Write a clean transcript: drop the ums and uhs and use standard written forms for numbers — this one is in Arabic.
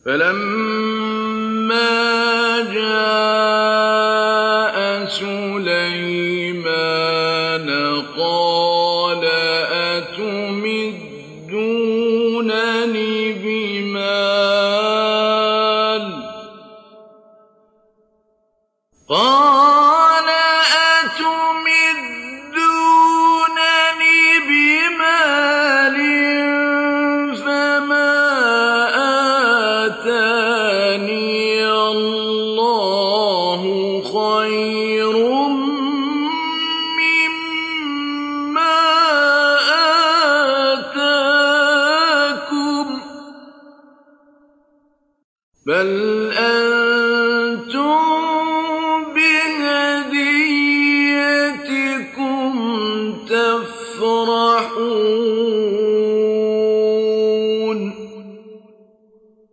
فَلَمَّا جَاءَ سُلَيْمَانَ قَالَ أَتُمِدُّونَنِ بِمَالٍ فَمَا آتَانِيَ اللَّهُ خَيْرٌ مِّمَّا آتَاكُم بَلْ